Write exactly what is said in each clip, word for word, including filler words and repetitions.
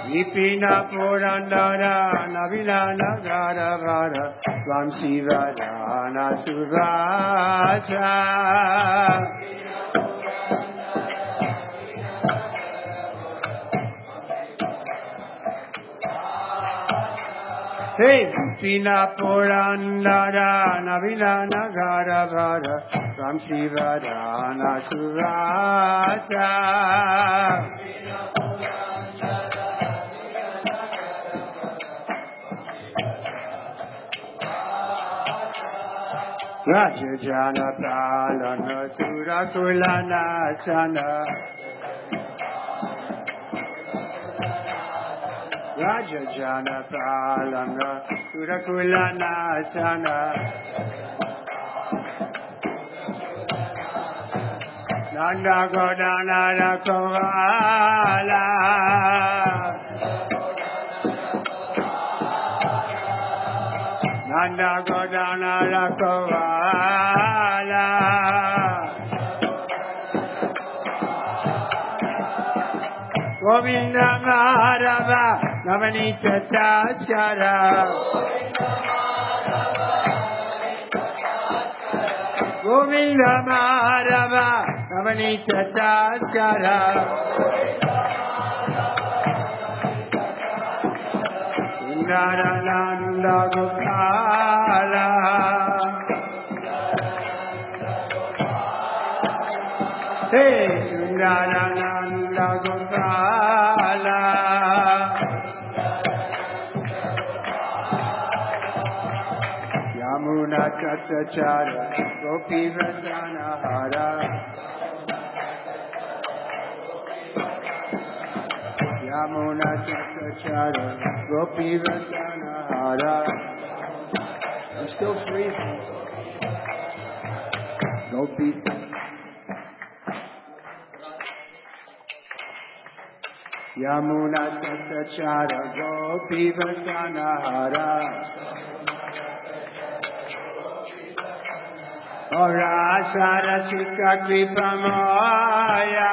Vipina Purandara Navila Nagara Vara Svam Shivadana Suraja Hey Vipina Purandara Navila Nagara Vara Svam Shivadana Suraja Rajajana Pralana Surakulana Sana Rajajana Pralana Surakulana Sana Nanda Godana Rakovala Nanda Godana Rakovala Govinda Madhava Navanita Taskara Govinda Madhava Navanita Taskara Narananda Gopala Hey Narananda Gopala Yamuna Tatachara Gopi Vasana Hara Yamuna Tatachara Gopi Vasana Hara I'm still freezing. Gopi Yamuna Tatachara Gopi Vasana Hara Ora Sarasika Kripamaya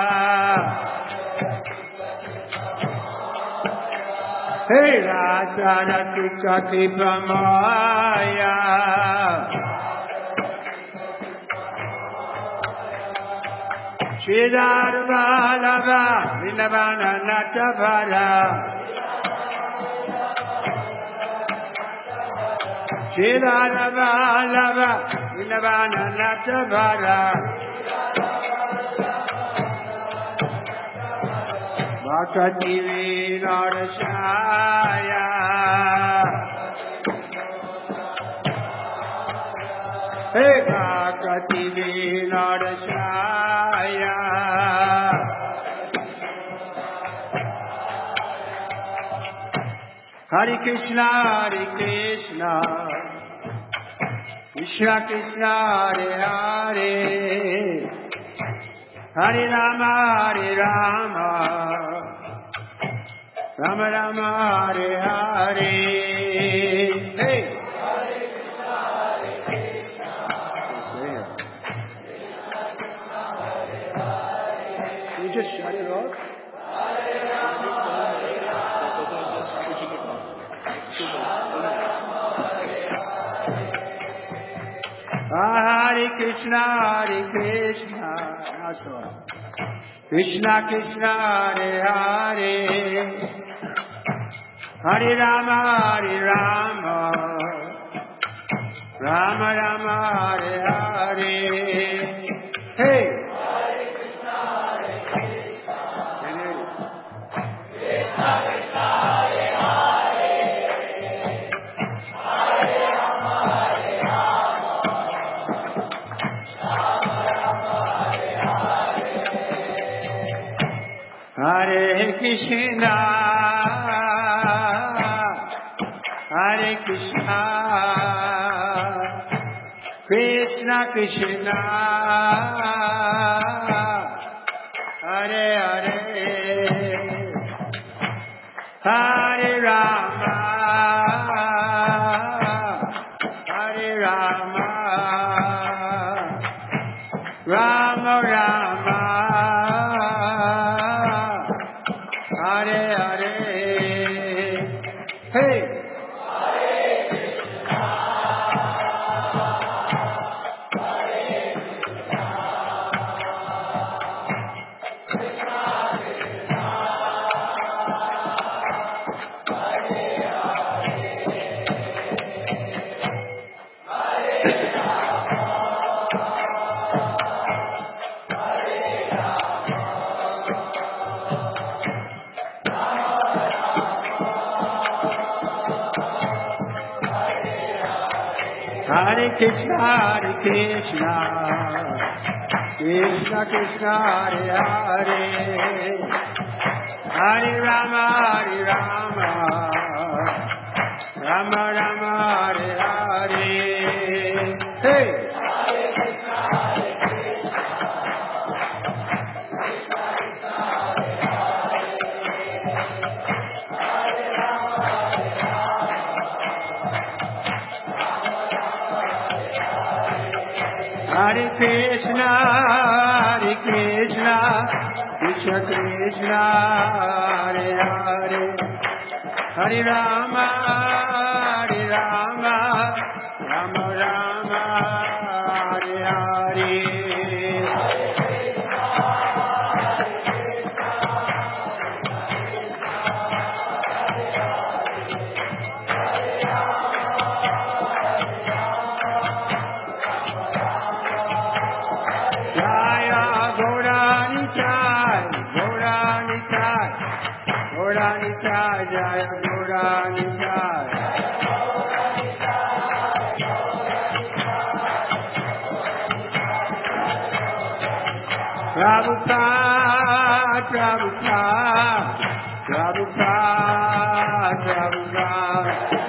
Hey Rasaratika Kripamaya Shridharvalava Vrinavana Natavara Shridharvalava Vrinavana Natavara Bhakati Vinodashaya Hey Bhakati Vinodashaya Hare Krishna Hare Krishna Krishna Krishna Hare Hare Hare Rama Hare Rama Rama Rama Hare Hare Hey Hare Krishna Hare Krishna Can you just shut it off? Hare Rama Hare Rama Hare Krishna Hare Krishna Krishna Krishna Hare Hare Hare Rama Hare Rama Rama Rama Hare Hare Hey Hare Krishna Hare Krishna Krishna Krishna Hare Hare Hare Rama Hare Rama Rama Rama Hare Hare Hare Krishna Hare Krishna Krishna Krishna Hare Hare Hare Rama Hare Rama Rama Rama Hare Hare Hare Krishna, Hare Krishna, Krishna Krishna, Hare Hare, Hare Rama, Hare Rama, Rama Rama, Hare Hare. Hey! Hare Krishna, Hare Krishna, Krishna Krishna, Hare Hare, Hare Rama, Hare Rama, Rama Rama, Hare Hare. Jaya Gaurani Jaya Prabhupada, Prabhupada, Prabhupada, Prabhupada.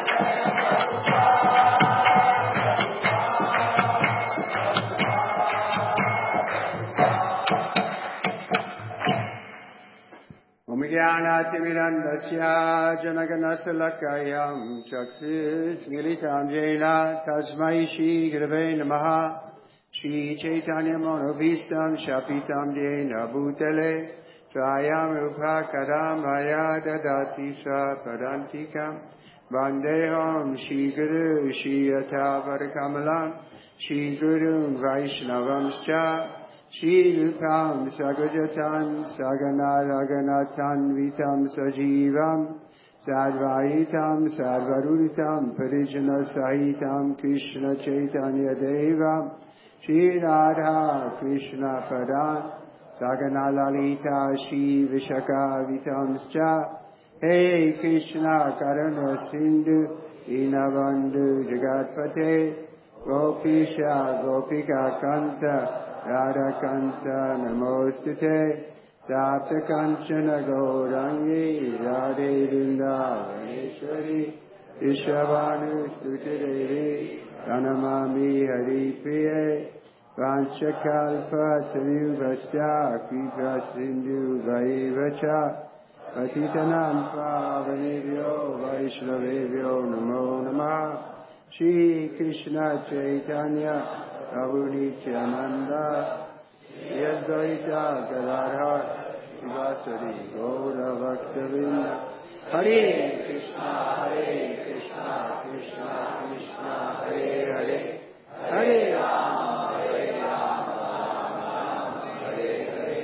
Omigyanatimirandasya Janaganasalakayam Chaksis Militam Jena Tasmai Shri Gurave Namaha Shri Chaitanya Manobhistam Shapitam Jena Bhutale Trayam Rupa Kadam Maya Dadati Sa Padantikam Vandeham Shri Guru Shri Yatha Varakamalam Shri Guru Vaishnavamscha Shri Rupam Sagajatan Sagana Raganatan Vitam Sajivam Sadvaitam Sarvaruritam Parijana Sahitam Krishna Chaitanya Devam Shri Radha Krishna Padan Sagana Lalita Shri Vishaka Vitamscha Hey Krishna Karana Sindhu Dinabandhu Jagatpate Gopisha Gopika Kanta Radha Kanta Namostute Tapta Kanchana Gaurangi Radhe Vrindavaneshwari Ishavanu Sutidevi Pranamami Hari Priye Vanchakalpa Taruvasya Kripa Sindhu Vaivacha Patitanam Pavanebhyo Vaishnavebhyo Namo Namah Shri Krishna Chaitanya Prabhu Nityananda Yadvaita Gadadhar Shivasari Gaura Bhaktavinda Hare Krishna Hare Krishna Krishna Krishna Hare Hare Hare Rama Hare Rama Rama Hare Hare.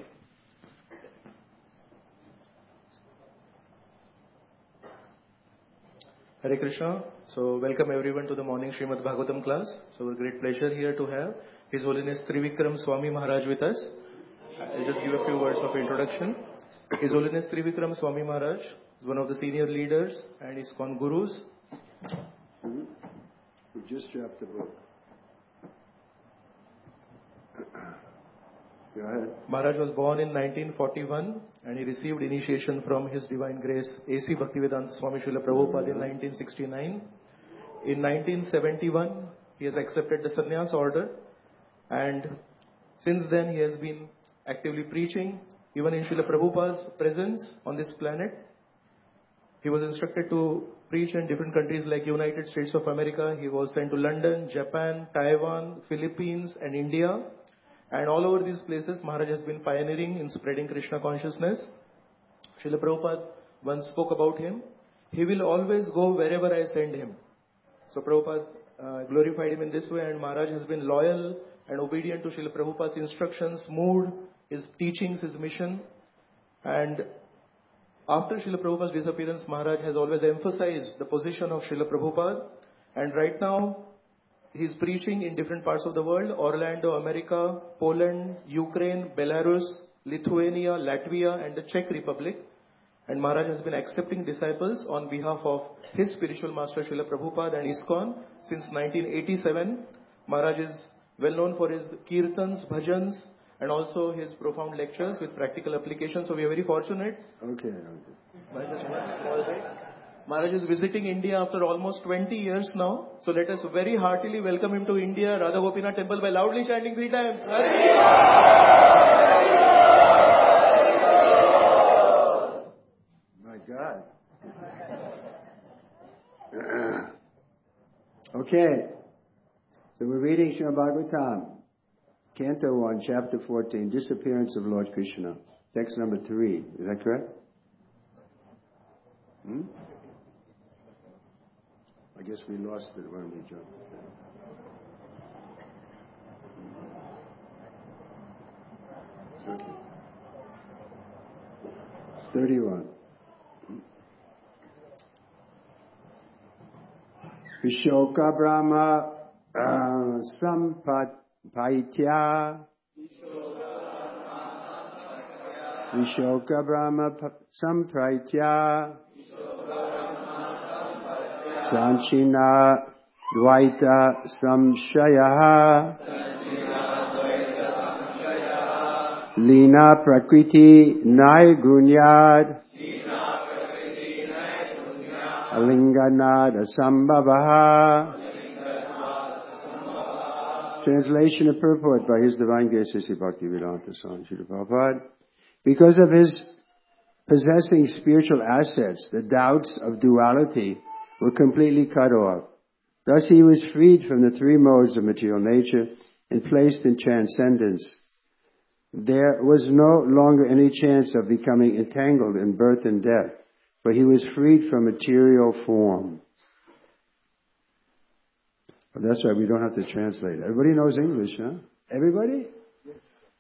Hare Krishna. So welcome everyone to the morning Srimad Bhagavatam class. So a great pleasure here to have His Holiness Trivikram Swami Maharaj with us. I'll just give a few words of introduction. His Holiness Trivikram Swami Maharaj is one of the senior leaders and ISKCON Gurus. Hmm? We just dropped the book. Go ahead. Maharaj was born in nineteen forty-one and he received initiation from His Divine Grace A C Bhaktivedanta Swami Srila Prabhupada in nineteen sixty-nine. In nineteen seventy-one, he has accepted the sannyas order, and since then he has been actively preaching, even in Srila Prabhupada's presence on this planet. He was instructed to preach in different countries like United States of America. He was sent to London, Japan, Taiwan, Philippines, and India. And all over these places, Maharaj has been pioneering in spreading Krishna consciousness. Srila Prabhupada once spoke about him. He will always go wherever I send him. So Prabhupada uh, glorified him in this way, and Maharaj has been loyal and obedient to Srila Prabhupada's instructions, mood, his teachings, his mission. And after Srila Prabhupada's disappearance, Maharaj has always emphasized the position of Srila Prabhupada. And right now, he is preaching in different parts of the world: Orlando, America, Poland, Ukraine, Belarus, Lithuania, Latvia, and the Czech Republic. And Maharaj has been accepting disciples on behalf of his spiritual master Srila Prabhupada and ISKCON since nineteen eighty-seven. Maharaj is well known for his kirtans, bhajans, and also his profound lectures with practical applications. So we are very fortunate. Okay. okay. Maharaj is visiting India after almost twenty years now. So let us very heartily welcome him to India, Radha Gopinath Temple, by loudly chanting three times. My God. Okay. So we're reading Srimad Bhagavatam, Canto one, Chapter fourteen, Disappearance of Lord Krishna. Text number three. Is that correct? Hmm? I guess we lost it when we jumped. Okay. thirty-one. Vishoka Brahma uh, Sampaitya Vishoka Brahma Sampaitya Sanchina Dvaita Samshaya Lina Prakriti Naigunyad Alinganada Sambhavaha. Translation and purport by His Divine Grace Sri Bhaktivedanta Swami Srila Prabhupada. Because of his possessing spiritual assets, the doubts of duality were completely cut off. Thus he was freed from the three modes of material nature and placed in transcendence. There was no longer any chance of becoming entangled in birth and death, for he was freed from material form. Well, that's right, we don't have to translate. Everybody knows English, huh? Everybody? Yes.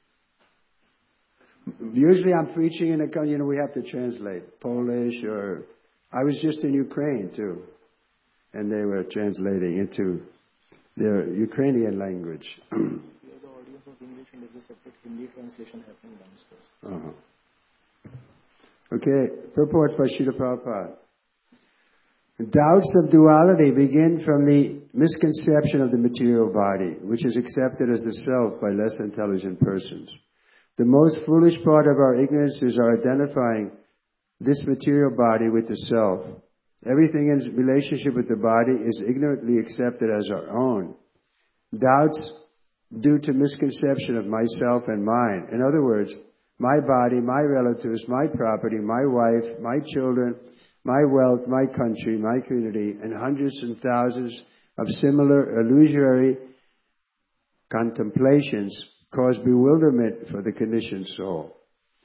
Usually I'm preaching in a country, you know, we have to translate. Polish or... I was just in Ukraine too. And they were translating into their Ukrainian language. We have the audio of English and there's a separate Hindi translation happening downstairs. Uh-huh. Okay, purport by Srila Prabhupada. Doubts of duality begin from the misconception of the material body, which is accepted as the self by less intelligent persons. The most foolish part of our ignorance is our identifying this material body with the self. Everything in relationship with the body is ignorantly accepted as our own. Doubts due to misconception of myself and mine. In other words, my body, my relatives, my property, my wife, my children, my wealth, my country, my community, and hundreds and thousands of similar illusory contemplations cause bewilderment for the conditioned soul.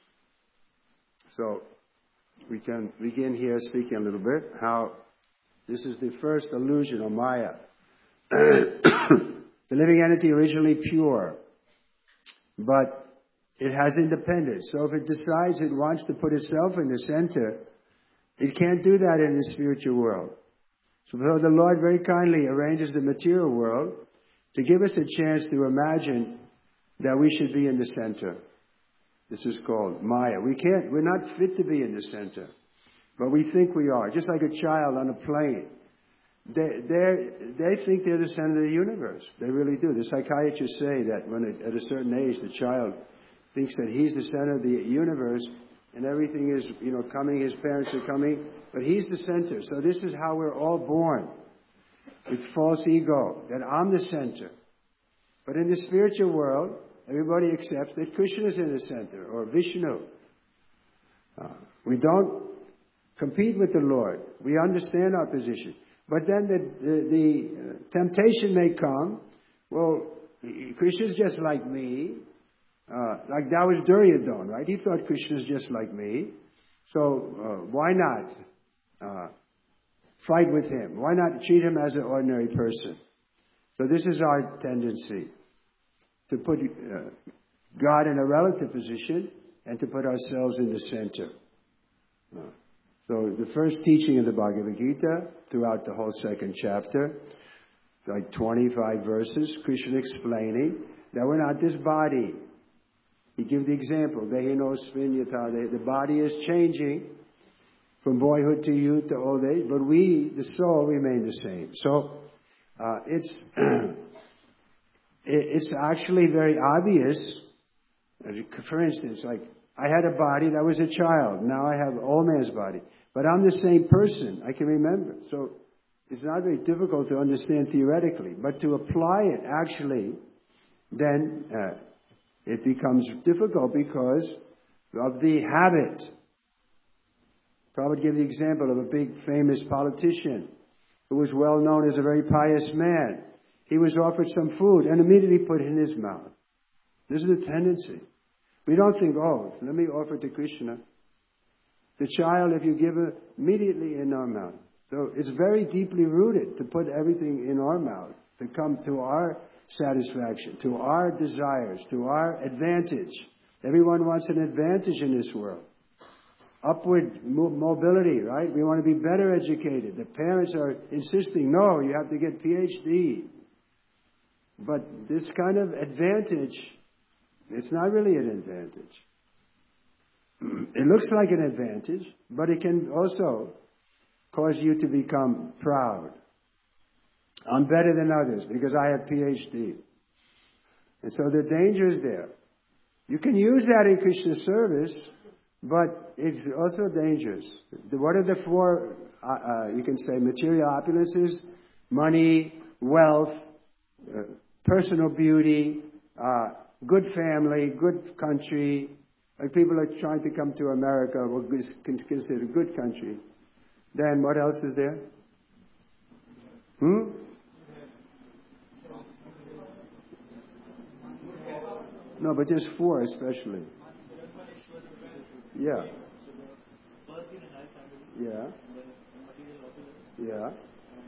So, we can begin here speaking a little bit how this is the first illusion of Maya. The living entity originally pure, but it has independence. So if it decides it wants to put itself in the center, it can't do that in the spiritual world. So the Lord very kindly arranges the material world to give us a chance to imagine that we should be in the center. This is called Maya. We can't, we're not fit to be in the center, but we think we are. Just like a child on a plane. They, they think they're the center of the universe. They really do. The psychiatrists say that when it, at a certain age the child thinks that he's the center of the universe and everything is, you know, coming, his parents are coming, but he's the center. So this is how we're all born, with false ego, that I'm the center. But in the spiritual world, everybody accepts that Krishna is in the center, or Vishnu. Uh, we don't compete with the Lord. We understand our position. But then the, the, the uh, temptation may come, well, Krishna's just like me. Uh, like that was Duryodhana, right? He thought Krishna's just like me. So uh, why not uh, fight with him? Why not treat him as an ordinary person? So this is our tendency, to put uh, God in a relative position and to put ourselves in the center. Uh, so the first teaching in the Bhagavad Gita, throughout the whole second chapter, like twenty-five verses, Krishna explaining that we're not this body. He gives the example, Dehino Sminyata, the body is changing, from boyhood to youth to old age, but we, the soul, remain the same. So uh, it's it's actually very obvious. For instance, like I had a body that was a child. Now I have old man's body. But I'm the same person. I can remember. So it's not very difficult to understand theoretically. But to apply it actually, then uh, it becomes difficult because of the habit. I would give the example of a big famous politician who was well known as a very pious man. He was offered some food and immediately put it in his mouth. This is the tendency. We don't think, oh, let me offer to Krishna. The child, if you give it, immediately in our mouth. So it's very deeply rooted to put everything in our mouth, to come to our satisfaction, to our desires, to our advantage. Everyone wants an advantage in this world. Upward mobility, right? We want to be better educated. The parents are insisting, no, you have to get P H D. But this kind of advantage, it's not really an advantage. It looks like an advantage, but it can also cause you to become proud. I'm better than others because I have P H D. And so the danger is there. You can use that in Krishna service, but it's also dangerous. What are the four, uh, uh, you can say, material opulences? Money, wealth, uh, personal beauty, uh, good family, good country. Like people are trying to come to America, or consider a good country. Then what else is there? Hmm? No, but just four especially. Yeah. Yeah. Yeah.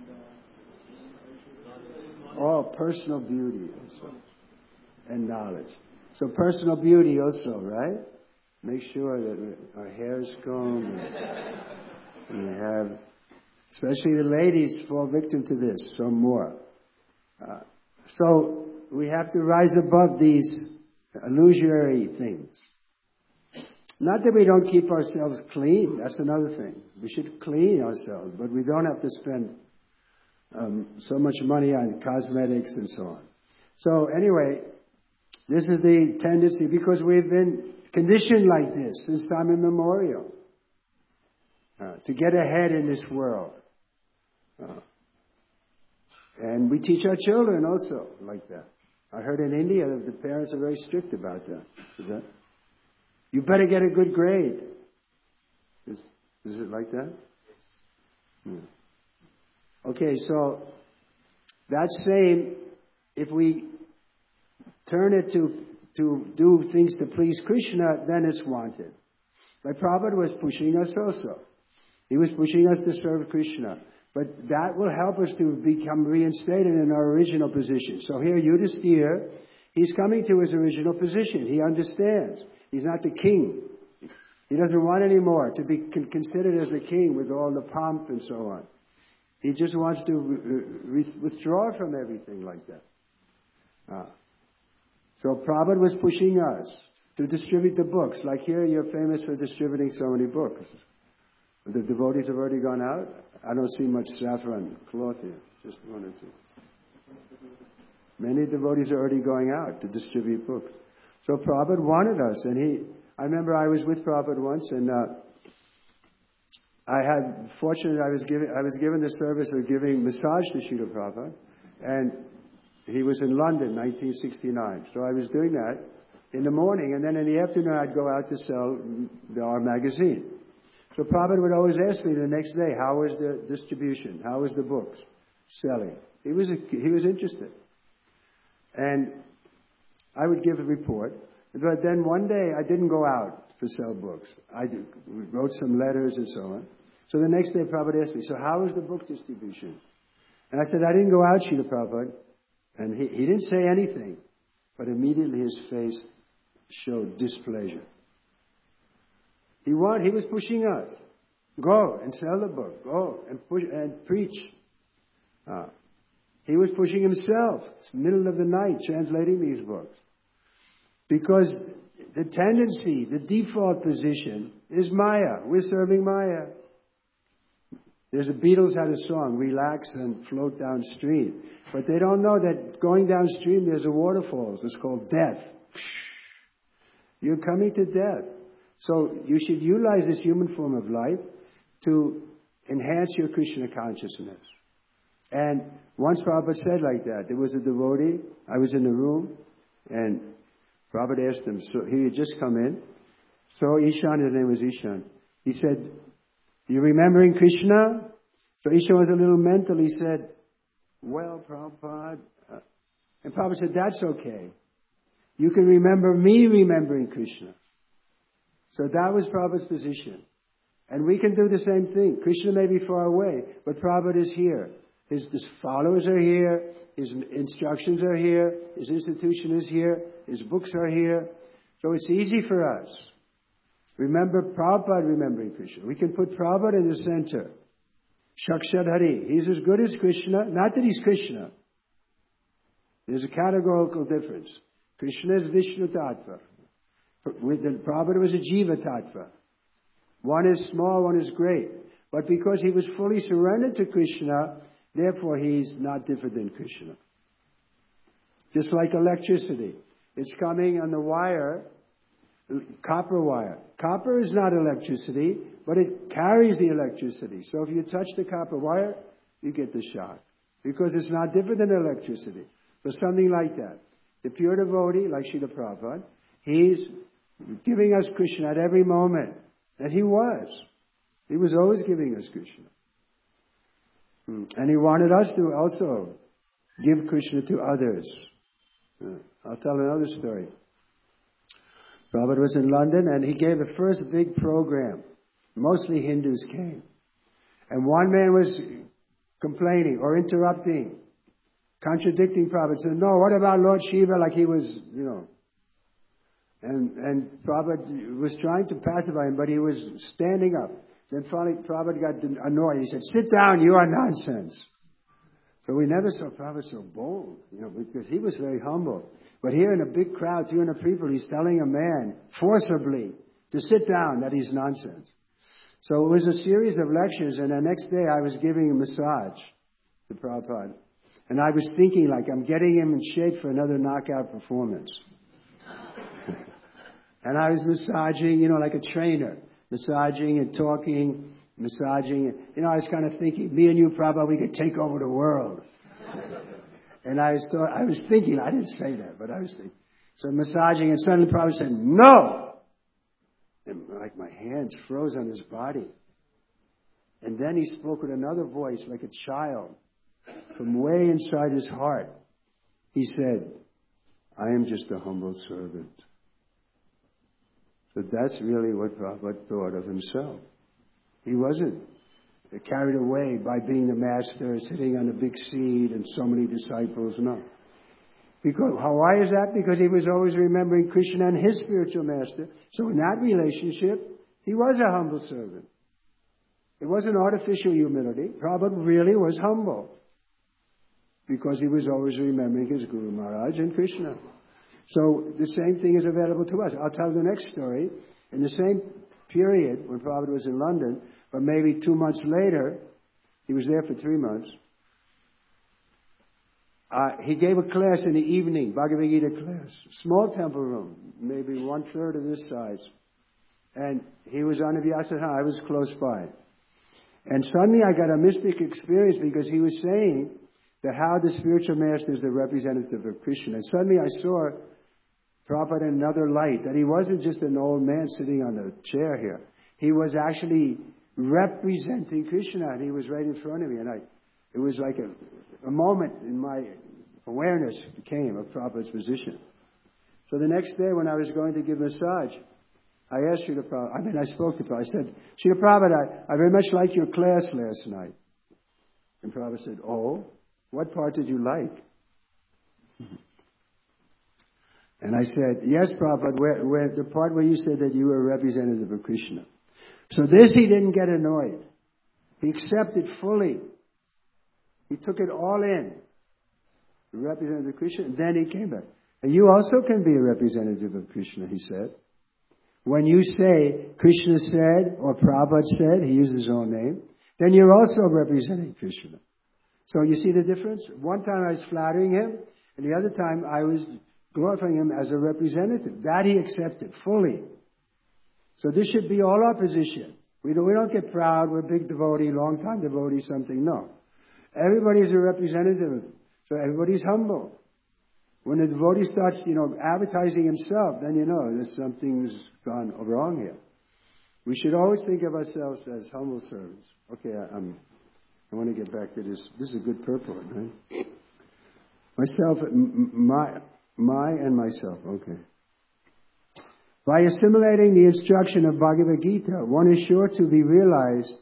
Oh, personal beauty also. And knowledge. So personal beauty also, right? Make sure that our hair is combed. And we have, especially the ladies fall victim to this, some more. Uh, so we have to rise above these illusory things. Not that we don't keep ourselves clean. That's another thing. We should clean ourselves, but we don't have to spend um, so much money on cosmetics and so on. So anyway, this is the tendency because we've been conditioned like this since time immemorial uh, to get ahead in this world. Uh, and we teach our children also like that. I heard in India that the parents are very strict about that. Is that? You better get a good grade. Is, is it like that? Yeah. Okay, so that same, if we turn it to, to do things to please Krishna, then it's wanted. My Prabhupada was pushing us also. He was pushing us to serve Krishna. But that will help us to become reinstated in our original position. So here, Yudhisthira, he's coming to his original position. He understands. He's not the king. He doesn't want any more to be considered as the king with all the pomp and so on. He just wants to re- withdraw from everything like that. Ah. So Prabhupada was pushing us to distribute the books. Like here, you're famous for distributing so many books. The devotees have already gone out. I don't see much saffron cloth here. Just one or two. Many devotees are already going out to distribute books. So Prabhupada wanted us, and he. I remember I was with Prabhupada once, and uh, I had fortunately I was given I was given the service of giving massage to Srila Prabhupada, and he was in London, nineteen sixty-nine. So I was doing that in the morning, and then in the afternoon I'd go out to sell the, our magazine. So Prabhupada would always ask me the next day, how was the distribution? How was the books selling? He was a, he was interested, and I would give a report. But then one day I didn't go out to sell books. I did, wrote some letters and so on. So the next day Prabhupada asked me, so how was the book distribution? And I said, I didn't go out, Srila Prabhupada. And he, he didn't say anything. But immediately his face showed displeasure. He want, he was pushing us. Go and sell the book. Go and push and preach. Uh, he was pushing himself. It's middle of the night translating these books. Because the tendency, the default position is Maya. We're serving Maya. There's the Beatles had a song, relax and float downstream. But they don't know that going downstream there's a waterfall. It's called death. You're coming to death. So you should utilize this human form of life to enhance your Krishna consciousness. And once Prabhupada said like that, there was a devotee, I was in the room, and Prabhupada asked him, so he had just come in. So Ishan, his name was Ishan, he said, you remembering Krishna? So Ishan was a little mental. He said, well, Prabhupada. Uh, and Prabhupada said, that's okay. You can remember me remembering Krishna. So that was Prabhupada's position. And we can do the same thing. Krishna may be far away, but Prabhupada is here. His, his followers are here. His instructions are here. His institution is here. His books are here. So it's easy for us. Remember Prabhupada remembering Krishna. We can put Prabhupada in the center. Shakshad Hari. He's as good as Krishna. Not that he's Krishna. There's a categorical difference. Krishna is Vishnu Tattva. With the Prabhupada was a Jiva Tattva. One is small, one is great. But because he was fully surrendered to Krishna, therefore he's not different than Krishna. Just like electricity. It's coming on the wire, copper wire. Copper is not electricity, but it carries the electricity. So if you touch the copper wire, you get the shock. Because it's not different than electricity. So something like that. The pure devotee, like Srila Prabhupada, he's giving us Krishna at every moment. And he was. He was always giving us Krishna. And he wanted us to also give Krishna to others. I'll tell another story. Prabhupada was in London and he gave the first big program. Mostly Hindus came. And one man was complaining or interrupting, contradicting Prabhupada. Said, no, what about Lord Shiva? Like he was, you know. And, and Prabhupada was trying to pacify him, but he was standing up. Then finally Prabhupada got annoyed. He said, sit down, you are nonsense. So we never saw Prabhupada so bold, you know, because he was very humble. But here in a big crowd, two hundred people, he's telling a man forcibly to sit down that he's nonsense. So it was a series of lectures, and the next day I was giving a massage to Prabhupada. And I was thinking, like, I'm getting him in shape for another knockout performance. And I was massaging, you know, like a trainer, massaging and talking, massaging. You know, I was kind of thinking, me and you, Prabhupada, we could take over the world. And I was, th- I was thinking, I didn't say that, but I was thinking. So massaging, and suddenly Prabhupada said, no! And like my hands froze on his body. And then he spoke with another voice, like a child, from way inside his heart. He said, I am just a humble servant. So that's really what Prabhupada thought of himself. He wasn't carried away by being the master, sitting on a big seat and so many disciples. No. Because, how, why is that? Because he was always remembering Krishna and his spiritual master. So in that relationship, he was a humble servant. It wasn't artificial humility. Prabhupada really was humble. Because he was always remembering his Guru Maharaj and Krishna. So the same thing is available to us. I'll tell the next story. In the same period when Prabhupada was in London, but maybe two months later, he was there for three months, uh, he gave a class in the evening, Bhagavad Gita class. Small temple room, maybe one third of this size. And he was on the Vyasatthana. I was close by. And suddenly I got a mystic experience because he was saying that how the spiritual master is the representative of Krishna. And suddenly I saw Prabhupada in another light, that he wasn't just an old man sitting on a chair here. He was actually representing Krishna, and he was right in front of me. And I, it was like a, a moment in my awareness came of Prabhupada's position. So the next day when I was going to give massage, I asked Srila Prabhupada, I mean, I spoke to Prabhupada. I said, Srila Prabhupada, I, I very much liked your class last night. And Prabhupada said, oh, what part did you like? And I said, yes, Prabhupada, where, where, the part where you said that you were a representative of Krishna. So this he didn't get annoyed. He accepted fully. He took it all in. The representative of Krishna, and then he came back. And you also can be a representative of Krishna, he said. When you say, Krishna said, or Prabhupada said, he used his own name, then you're also representing Krishna. So you see the difference? One time I was flattering him, and the other time I was glorifying him as a representative. That he accepted fully. So this should be all our position. We don't, we don't get proud, we're a big devotee, long-time devotee, something. No. Everybody's a representative. So everybody's humble. When the devotee starts, you know, advertising himself, then you know that something's gone wrong here. We should always think of ourselves as humble servants. Okay, I, I'm, I want to get back to this. This is a good purport, right? Myself, my, my and myself. Okay. By assimilating the instruction of Bhagavad Gita, one is sure to be realized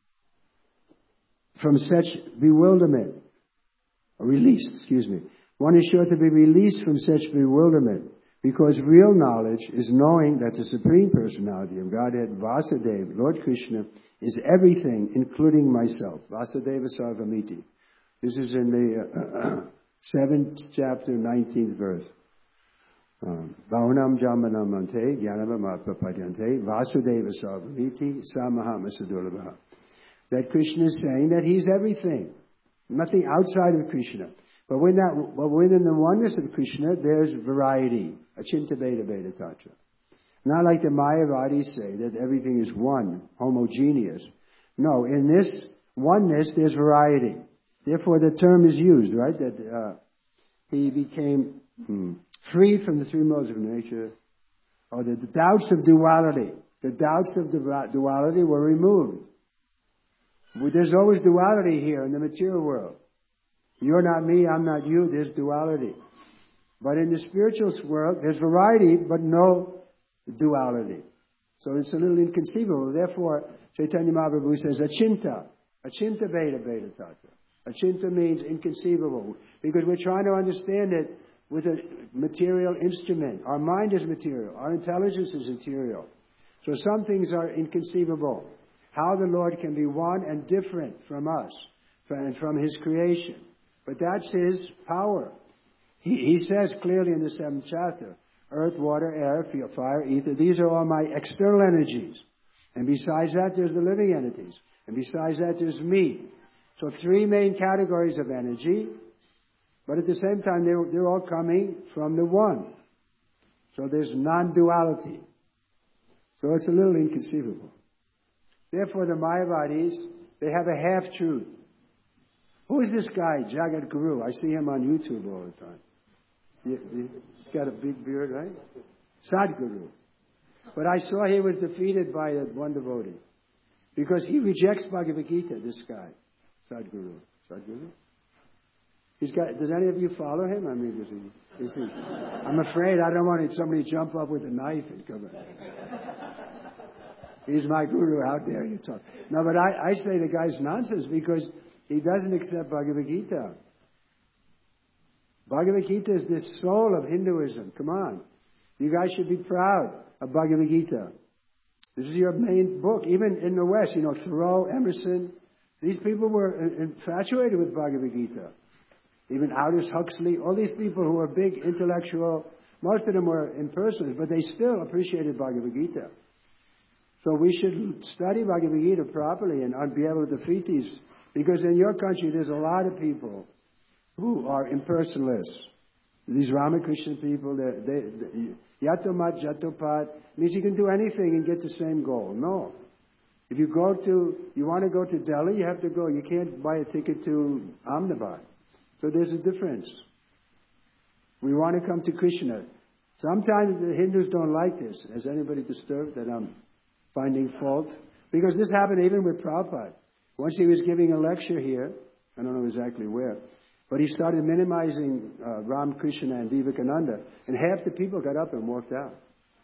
from such bewilderment, or released, excuse me. One is sure to be released from such bewilderment, because real knowledge is knowing that the Supreme Personality of Godhead, Vasudeva, Lord Krishna, is everything, including myself. Vasudeva Sarvamiti. This is in the uh, seventh chapter, nineteenth verse. Bhavanam Jamanam Ante, Jnanavamapa Padyante, Vasudeva Sarvamiti, Samahama Sadulabha. That Krishna is saying that He's everything. Nothing outside of Krishna. But within, that, but within the oneness of Krishna, there's variety. Achinta Beta Beta Tatra. Not like the Mayavadis say that everything is one, homogeneous. No, in this oneness, there's variety. Therefore, the term is used, right? That uh, he became hmm, free from the three modes of nature. Or the, the doubts of duality. The doubts of the duality were removed. There's always duality here in the material world. You're not me, I'm not you, there's duality. But in the spiritual world, there's variety, but no duality. So it's a little inconceivable. Therefore, Chaitanya Mahaprabhu says, Achinta. Achinta Beta Beta Tatra. Achinta means inconceivable. Because we're trying to understand it with a material instrument. Our mind is material. Our intelligence is material. So some things are inconceivable. How the Lord can be one and different from us and from His creation. But that's His power. He, he says clearly in the seventh chapter, earth, water, air, fire, ether, these are all my external energies. And besides that, there's the living entities. And besides that, there's me. So three main categories of energy. But at the same time, they're, they're all coming from the one. So there's non-duality. So it's a little inconceivable. Therefore, the Mayavadis, they have a half-truth. Who is this guy, Jagat Guru? I see him on YouTube all the time. He, he's got a big beard, right? Sadguru. But I saw he was defeated by one devotee. Because he rejects Bhagavad Gita, this guy. Sadguru. Sadguru? He's got, does any of you follow him? I mean, is he, is he, I'm afraid I don't want somebody to jump up with a knife and come in. He's my guru, how dare you talk. No, but I, I say the guy's nonsense because he doesn't accept Bhagavad Gita. Bhagavad Gita is the soul of Hinduism. Come on. You guys should be proud of Bhagavad Gita. This is your main book. Even in the West, you know, Thoreau, Emerson, these people were infatuated with Bhagavad Gita. Even Aldous Huxley, all these people who were big intellectual, most of them were impersonalists, but they still appreciated Bhagavad Gita. So we should study Bhagavad Gita properly and be able to defeat these. Because in your country, there's a lot of people who are impersonalists. These Ramakrishna people, they, they, Yatomat, Jatopat, means you can do anything and get the same goal. No. If you go to, you want to go to Delhi, you have to go. You can't buy a ticket to Ahmedabad. So there's a difference. We want to come to Krishna. Sometimes the Hindus don't like this. Has anybody disturbed that I'm finding fault? Because this happened even with Prabhupada. Once he was giving a lecture here, I don't know exactly where, but he started minimizing uh, Ram Krishna and Vivekananda, and half the people got up and walked out.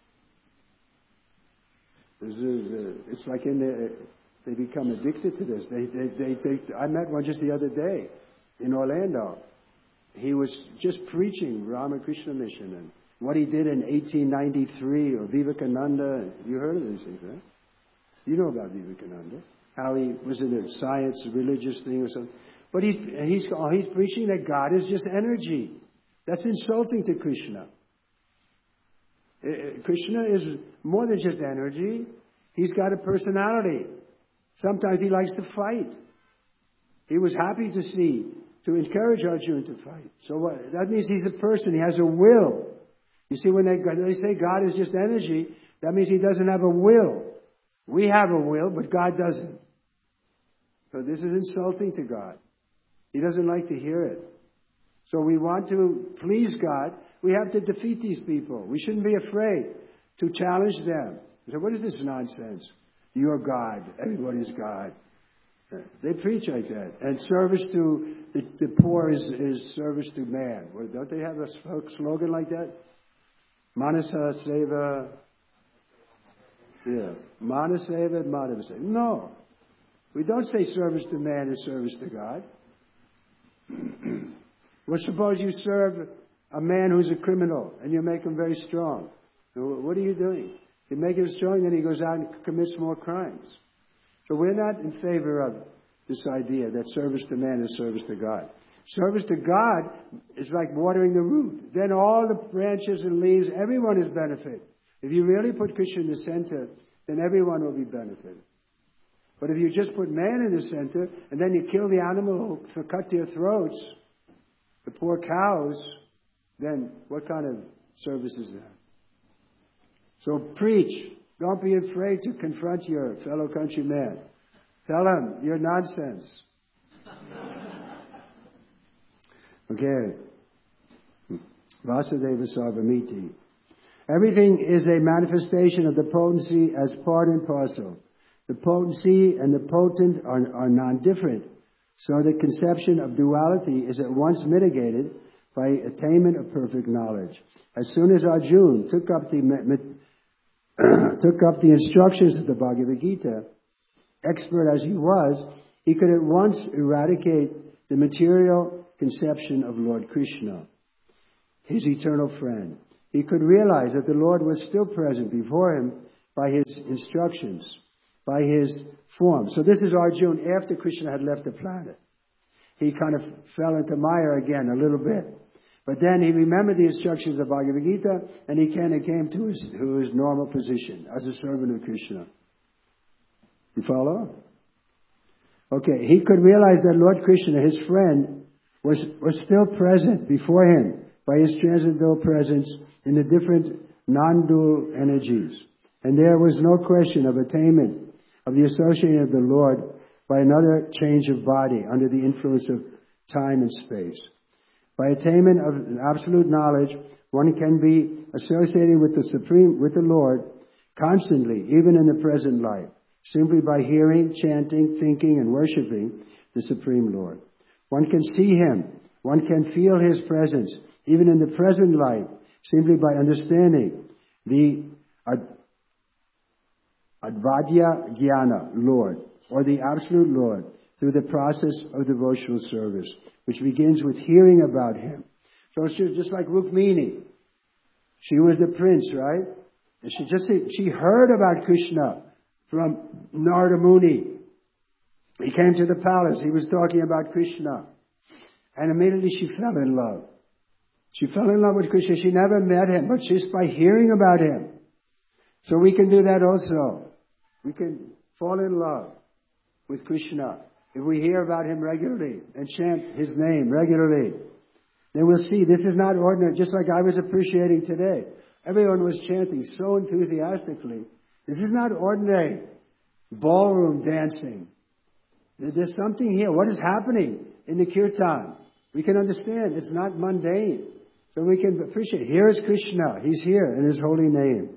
This is, uh, it's like in the, they become addicted to this. They, they, they, they, I met one just the other day in Orlando. He was just preaching Ramakrishna mission and what he did in eighteen ninety-three, or Vivekananda. You heard of these things, right? You know about Vivekananda. How he was in a science, religious thing or something. But he's, he's, he's preaching that God is just energy. That's insulting to Krishna. Krishna is more than just energy. He's got a personality. Sometimes he likes to fight. He was happy to see, to encourage Arjuna to fight. So what, that means he's a person, he has a will. You see, when they, they say God is just energy, that means he doesn't have a will. We have a will, but God doesn't. So this is insulting to God. He doesn't like to hear it. So we want to please God. We have to defeat these people. We shouldn't be afraid to challenge them. So what is this nonsense? You're God. Everybody's God. They preach like that. And service to the, the poor is, is service to man. Well, don't they have a slogan like that? Manasa Seva. Yeah. Manaseva, Madhavaseva. No. We don't say service to man is service to God. Well, suppose you serve a man who's a criminal and you make him very strong. What are you doing? You make him strong, then he goes out and commits more crimes. So we're not in favor of this idea that service to man is service to God. Service to God is like watering the root. Then all the branches and leaves, everyone is benefited. If you really put Krishna in the center, then everyone will be benefited. But if you just put man in the center, and then you kill the animal who cut their throats, the poor cows, then what kind of service is that? So preach. Don't be afraid to confront your fellow countryman. Tell him, you're nonsense. Okay. Vasudeva Sarvamiti. Everything is a manifestation of the potency as part and parcel. The potency and the potent are, are non-different. So the conception of duality is at once mitigated by attainment of perfect knowledge. As soon as Arjuna took up the took up the instructions of the Bhagavad Gita, expert as he was, he could at once eradicate the material conception of Lord Krishna, his eternal friend. He could realize that the Lord was still present before him by his instructions, by his form. So this is Arjuna after Krishna had left the planet. He kind of fell into Maya again a little bit. But then he remembered the instructions of Bhagavad Gita, and he kind of came to his, to his normal position as a servant of Krishna. You follow? Okay, he could realize that Lord Krishna, his friend, was, was still present before him by his transcendental presence in the different non-dual energies. And there was no question of attainment of the association of the Lord by another change of body under the influence of time and space. By attainment of absolute knowledge, one can be associated with the Supreme, with the Lord, constantly, even in the present life, simply by hearing, chanting, thinking, and worshipping the Supreme Lord. One can see Him, one can feel His presence, even in the present life, simply by understanding the Ad- Advadya Jnana, Lord, or the Absolute Lord, through the process of devotional service, which begins with hearing about Him. So it's just like Rukmini. She was the prince, right? And she just she heard about Krishna from Narada Muni. He came to the palace. He was talking about Krishna. And immediately she fell in love. She fell in love with Krishna. She never met Him, but just by hearing about Him. So we can do that also. We can fall in love with Krishna if we hear about Him regularly and chant His name regularly. Then we'll see this is not ordinary, just like I was appreciating today. Everyone was chanting so enthusiastically. This is not ordinary ballroom dancing. There's something here. What is happening in the kirtan? We can understand. It's not mundane. So we can appreciate. Here is Krishna. He's here in His holy name.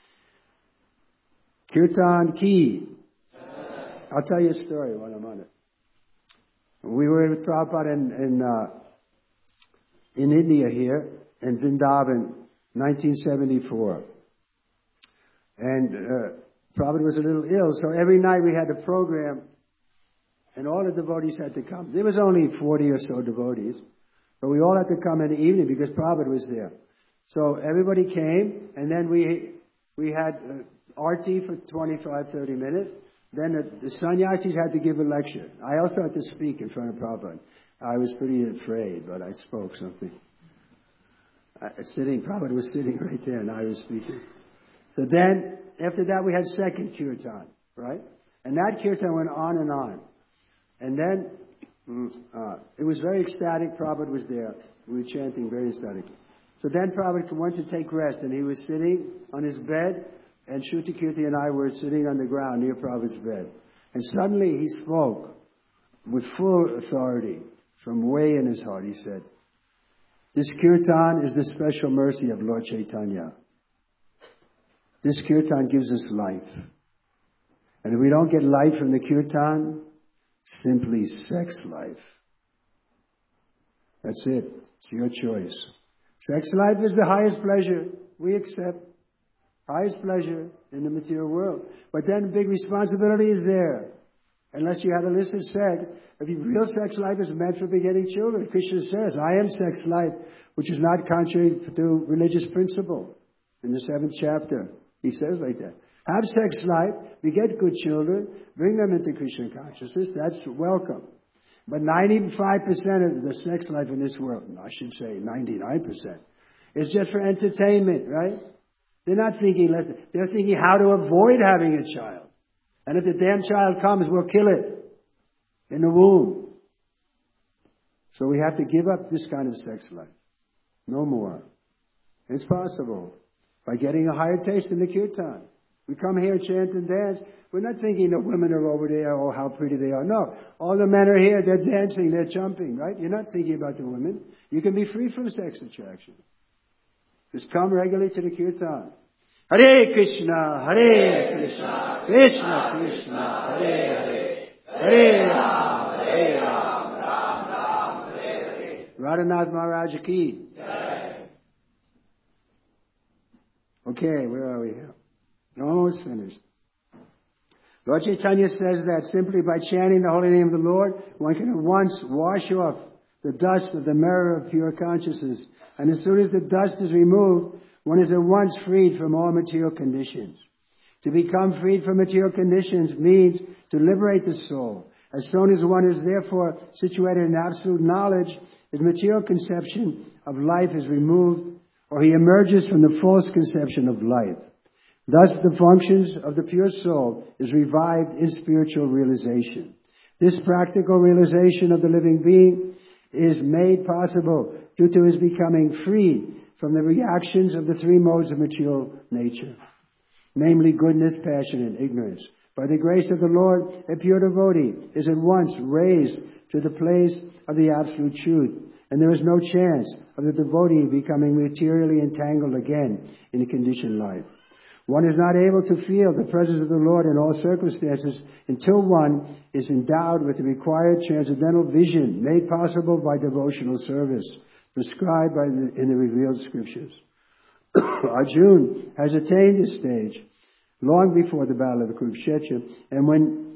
Kirtan ki. I'll tell you a story while I'm on it. We were with Prabhupada in, in, uh, in India here, in Vrindavan, nineteen seventy-four. And uh, Prabhupada was a little ill, so every night we had a program, and all the devotees had to come. There was only forty or so devotees, but we all had to come in the evening because Prabhupada was there. So everybody came, and then we we had uh, arti for twenty-five, thirty minutes. Then the, the sannyasis had to give a lecture. I also had to speak in front of Prabhupada. I was pretty afraid, but I spoke something. I, sitting, Prabhupada was sitting right there, and I was speaking. So then, after that, we had second kirtan, right? And that kirtan went on and on. And then, uh, it was very ecstatic. Prabhupada was there. We were chanting very ecstatic. So then Prabhupada went to take rest, and he was sitting on his bed, and Shruti Kirti and I were sitting on the ground near Prabhupada's bed. And suddenly he spoke with full authority from way in his heart. He said, this kirtan is the special mercy of Lord Chaitanya. This kirtan gives us life. And if we don't get life from the kirtan, simply sex life. That's it. It's your choice. Sex life is the highest pleasure. We accept highest pleasure in the material world. But then big responsibility is there. Unless you have illicit sex, if your real sex life is meant for begetting children. Krishna says, I am sex life, which is not contrary to religious principle. In the seventh chapter, he says like that. Have sex life, beget good children, bring them into Krishna consciousness. That's welcome. But ninety-five percent of the sex life in this world, I should say ninety-nine percent, is just for entertainment, right? They're not thinking less. They're thinking how to avoid having a child. And if the damn child comes, we'll kill it in the womb. So we have to give up this kind of sex life. No more. It's possible. By getting a higher taste in the kirtan. We come here, chant and dance. We're not thinking the women are over there, oh, how pretty they are. No. All the men are here, they're dancing, they're jumping, right? You're not thinking about the women. You can be free from sex attraction. Just come regularly to the kirtan. Hare Krishna, Hare Krishna, Krishna Krishna, Hare Hare, Hare Ram, Hare Ram, Ram Ram, Hare Hare. Radhanath Maharaj Ki. Okay, where are we here? Almost finished. Lord Chaitanya says that simply by chanting the holy name of the Lord, one can at once wash off the dust of the mirror of pure consciousness. And as soon as the dust is removed, one is at once freed from all material conditions. To become freed from material conditions means to liberate the soul. As soon as one is therefore situated in absolute knowledge, his material conception of life is removed, or he emerges from the false conception of life. Thus the functions of the pure soul is revived in spiritual realization. This practical realization of the living being is made possible due to his becoming freed from the reactions of the three modes of material nature, namely goodness, passion, and ignorance. By the grace of the Lord, a pure devotee is at once raised to the place of the absolute truth, and there is no chance of the devotee becoming materially entangled again in a conditioned life. One is not able to feel the presence of the Lord in all circumstances until one is endowed with the required transcendental vision made possible by devotional service, prescribed by the, in the revealed scriptures. Arjuna has attained this stage long before the battle of Kurukshetra, and when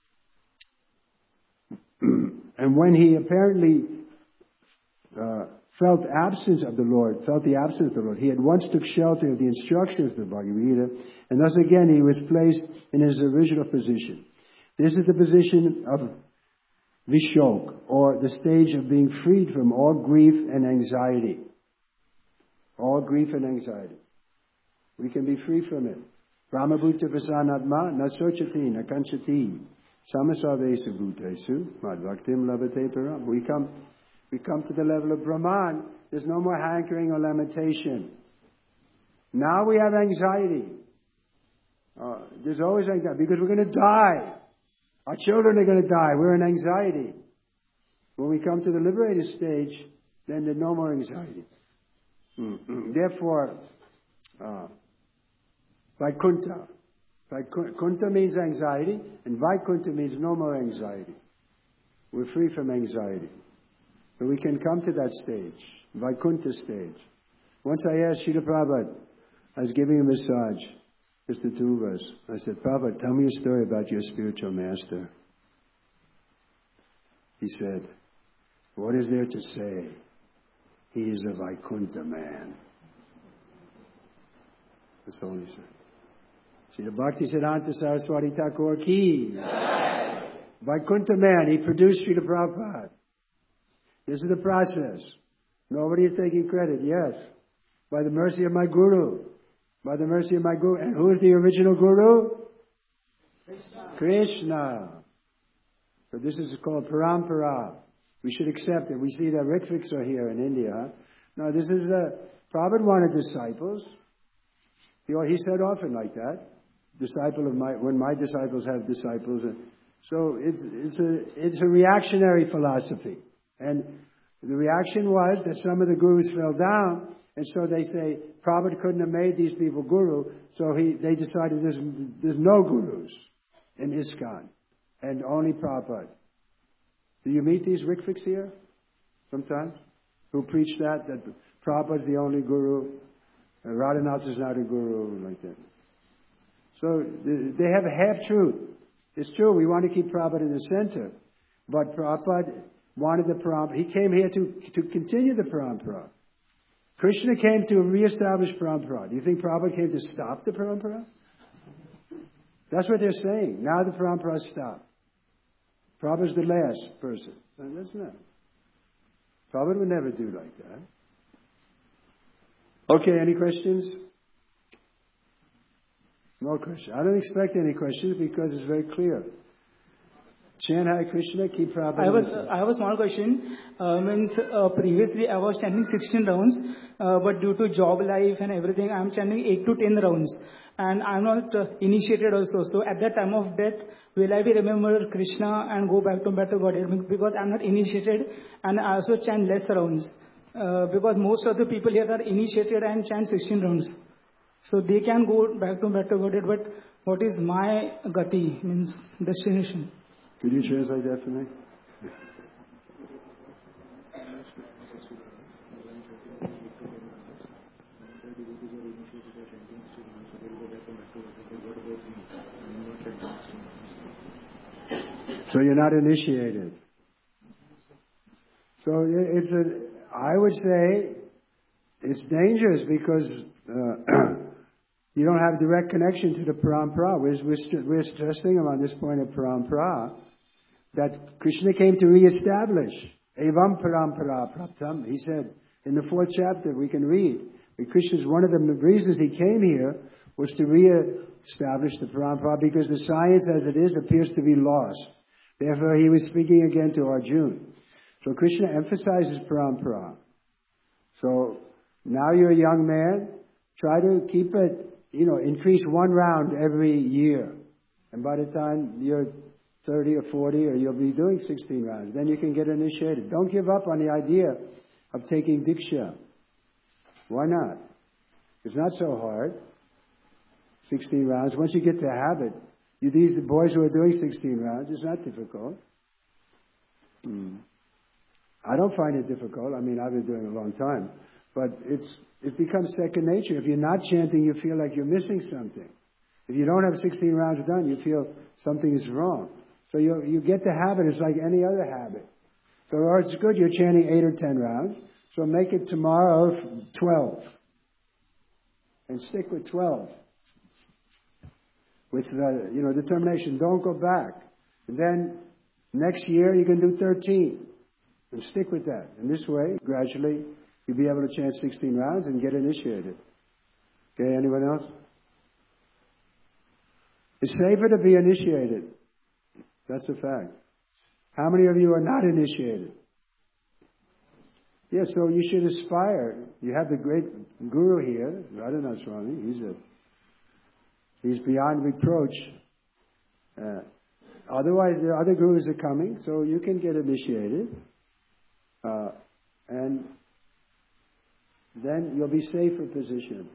and when he apparently uh, felt absence of the Lord, felt the absence of the Lord, he at once took shelter of the instructions of the Bhagavad Gita, and thus again he was placed in his original position. This is the position of Vishok, or the stage of being freed from all grief and anxiety. All grief and anxiety. We can be free from it. Brahmabhuta prasanatma na sochati na kanchati samasavesa bhutesu madvaktim labate param. We come, we come to the level of Brahman. There's no more hankering or lamentation. Now we have anxiety. Uh, there's always anxiety because we're going to die. Our children are going to die. We're in anxiety. When we come to the liberated stage, then there's no more anxiety. Mm-hmm. Therefore, uh, Vaikuntha. Vaikuntha means anxiety, and Vaikuntha means no more anxiety. We're free from anxiety. But we can come to that stage, Vaikuntha stage. Once I asked Srila Prabhupada, I was giving a massage, just the two of us. I said, Prabhupada, tell me a story about your spiritual master. He said, what is there to say? He is a Vaikuntha man. That's all he said. Srila Bhaktisiddhanta Saraswati Thakur ki. Vaikuntha man, he produced Srila Prabhupada. This is the process. Nobody is taking credit, yes. By the mercy of my Guru. By the mercy of my Guru. And who is the original Guru? Krishna. Krishna. So this is called parampara. We should accept it. We see that Rikviks are here in India. Huh? No, this is a... Prabhupada wanted disciples. He, he said often like that. Disciple of my... When my disciples have disciples. So it's, it's, a, it's a reactionary philosophy. And the reaction was that some of the gurus fell down. And so they say, Prabhupada couldn't have made these people guru. So he, they decided there's, there's no gurus in ISKCON. And only Prabhupada. Do you meet these Rikviks here sometimes? Who preach that? That Prabhupada is the only guru. Uh, Radhanath is not a guru, like that. So they have a half-truth. It's true, we want to keep Prabhupada in the center. But Prabhupada wanted the parampara. He came here to, to continue the parampara. Krishna came to re-establish parampara. Do you think Prabhupada came to stop the parampara? That's what they're saying. Now the parampara stopped. Prabhupada's the last person. No, that's not. Prabhupada would never do like that. Okay, any questions? No questions. I don't expect any questions because it's very clear. Chant Hare Krishna, keep Prabhupada. I was uh, I have a small question. Uh, means uh, previously I was chanting sixteen rounds, uh, but due to job life and everything, I am chanting eight to ten rounds, and I am not uh, initiated also. So at that time of death, will I be remember Krishna and go back to better Godhead? Because I am not initiated, and I also chant less rounds. Uh, because most of the people here are initiated and chant sixteen rounds, so they can go back to better Godhead. But what is my gati, means destination? Could you translate that for me? So you're not initiated. So it's a, I would say it's dangerous because uh, you don't have direct connection to the parampara. We're, we're, we're stressing on this point of parampara that Krishna came to re-establish. Evam parampara praptam. He said in the fourth chapter, we can read, that Krishna's one of the reasons he came here was to re-establish the parampara because the science as it is appears to be lost. Therefore, he was speaking again to Arjuna. So Krishna emphasizes parampara. So now you're a young man, try to keep it, you know, increase one round every year. And by the time you're thirty or forty, or you'll be doing sixteen rounds, then you can get initiated. Don't give up on the idea of taking Diksha. Why not? It's not so hard. sixteen rounds. Once you get the habit, you these the boys who are doing sixteen rounds, it's not difficult. Hmm. I don't find it difficult. I mean, I've been doing it a long time. But it's it becomes second nature. If you're not chanting, you feel like you're missing something. If you don't have sixteen rounds done, you feel something is wrong. So you you get the habit. It's like any other habit. So or it's good you're chanting eight or ten rounds. So make it tomorrow twelve. And stick with twelve. With the, you know, determination. Don't go back. And then next year you can do thirteen. And stick with that. And this way, gradually, you'll be able to chant sixteen rounds and get initiated. Okay, anyone else? It's safer to be initiated. That's a fact. How many of you are not initiated? Yeah, so you should aspire. You have the great guru here, Radhanath Swami. He's a, he's beyond reproach. Uh, otherwise, the other gurus are coming, so you can get initiated. Uh, and then you'll be safer position.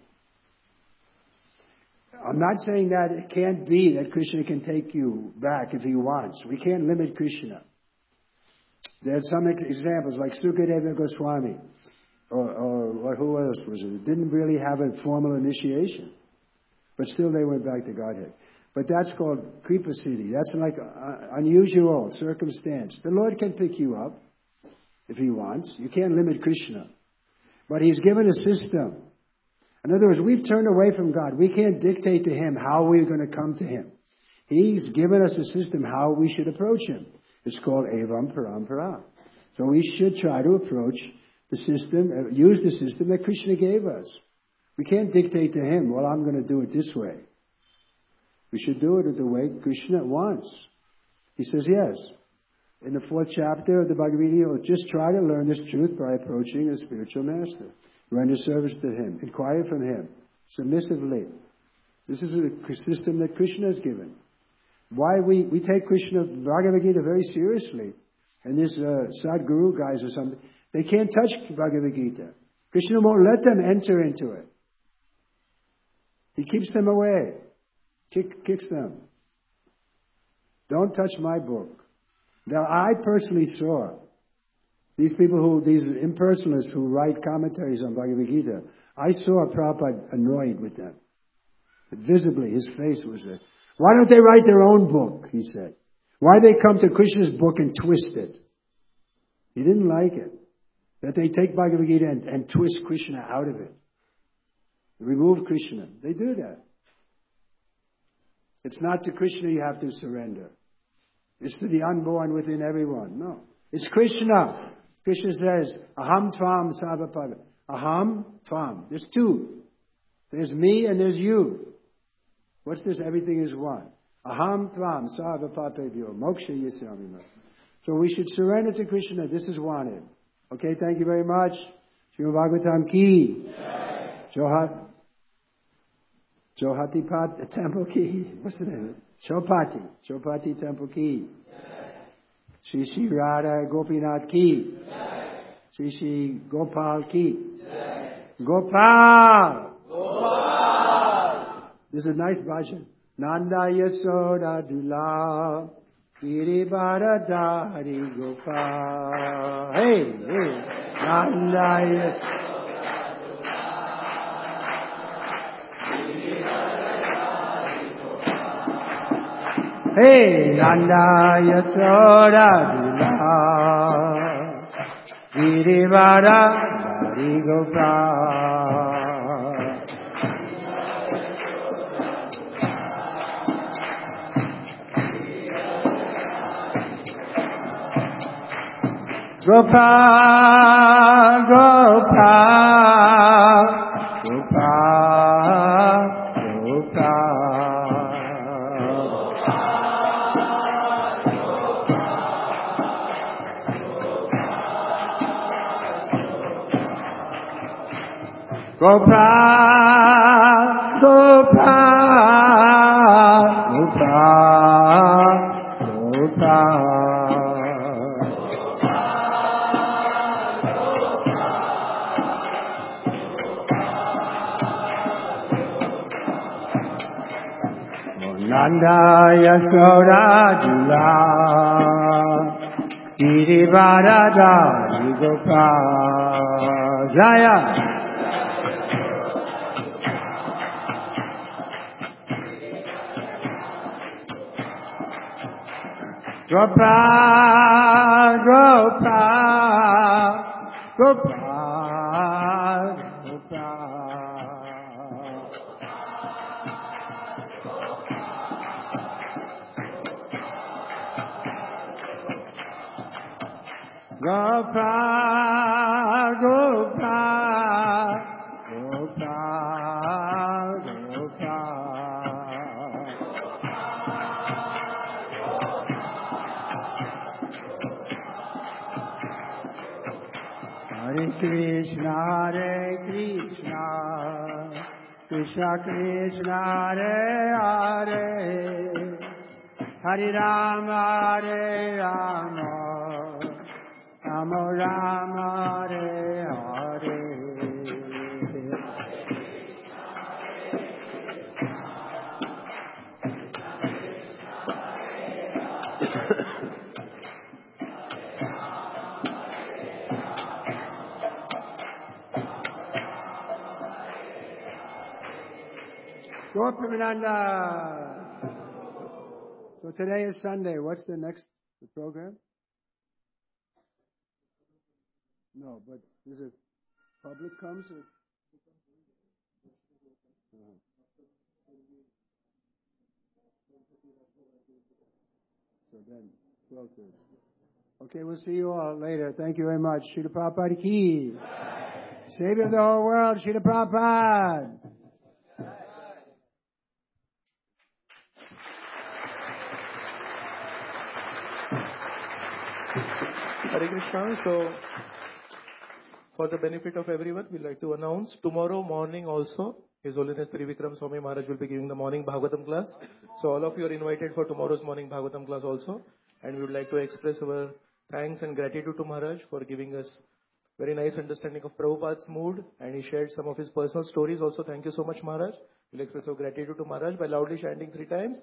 I'm not saying that it can't be that Krishna can take you back if he wants. We can't limit Krishna. There's some ex- examples like Sukadeva Goswami or, or, or who else was it? It didn't really have a formal initiation. But still they went back to Godhead. But that's called Kripa Siddhi. That's like uh, unusual circumstance. The Lord can pick you up if he wants. You can't limit Krishna. But he's given a system. In other words, we've turned away from God. We can't dictate to him how we're going to come to him. He's given us a system how we should approach him. It's called Evam Parampara. So we should try to approach the system, uh, use the system that Krishna gave us. We can't dictate to him, well, I'm going to do it this way. We should do it the way Krishna wants. He says yes. In the fourth chapter of the Bhagavad Gita, just try to learn this truth by approaching a spiritual master. Render service to him. Inquire from him. Submissively. This is the system that Krishna has given. Why we, we take Krishna, Bhagavad Gita very seriously. And these uh, Sadguru guys or something, they can't touch Bhagavad Gita. Krishna won't let them enter into it. He keeps them away. Kick, kicks them. Don't touch my book. Now, I personally saw these people who, these impersonalists who write commentaries on Bhagavad Gita, I saw Prabhupada annoyed with them. But visibly, his face was there. Why don't they write their own book, he said. Why they come to Krishna's book and twist it? He didn't like it. That they take Bhagavad Gita and, and twist Krishna out of it. Remove Krishna. They do that. It's not to Krishna you have to surrender. It's to the unborn within everyone. No. It's Krishna. Krishna says, Aham Tvam Savapada. Aham Tvam. There's two. There's me and there's you. What's this? Everything is one. Aham Tvam Savapapebhyo. Moksha Yasami. So we should surrender to Krishna. This is wanted. Okay, thank you very much. Srimad Bhagavatam ki. Johat. Johati Pat Temple ki. What's the name? Chopati. Chopati Temple ki. Shri Shri Radha Gopinath ki. Shri Shri Gopal ki. Gopal. Gopal. This is a nice bhajan. Nanda Yasoda Dula. Giribara Hari Gopal. Hey, hey. Nanda Yasoda. Hey, Nanda Yasoda Dula, Girivara Hari Gopal. Gopal, Gopal, Gopal, Gopal. Gopal, Gopal, Gopal, Gopal. Nanda Yasoda Dula, Girivara Hari Gopal. Jaya. Gopal, Gopal, Gopal, Gopal, Gopal, Gopal, Gopal. Hare Krishna, Hare Krishna, Krishna Krishna, Hare Hare, Hare Rama, Hare Rama, Rama Rama, Hare Hare. Gopamananda. So today is Sunday. What's the next program? No, but is it public comes or? Uh-huh. So then, twelve thirty. Okay, we'll see you all later. Thank you very much. Srila Prabhupada ki. Savior of the whole world, Srila Prabhupada. Hare Krishna. So, for the benefit of everyone, we'd like to announce tomorrow morning also, His Holiness Trivikram Swami Maharaj will be giving the morning Bhagavatam class. So all of you are invited for tomorrow's morning Bhagavatam class also. And we would like to express our thanks and gratitude to Maharaj for giving us very nice understanding of Prabhupada's mood. And he shared some of his personal stories also. Thank you so much, Maharaj. We'll express our gratitude to Maharaj by loudly chanting three times.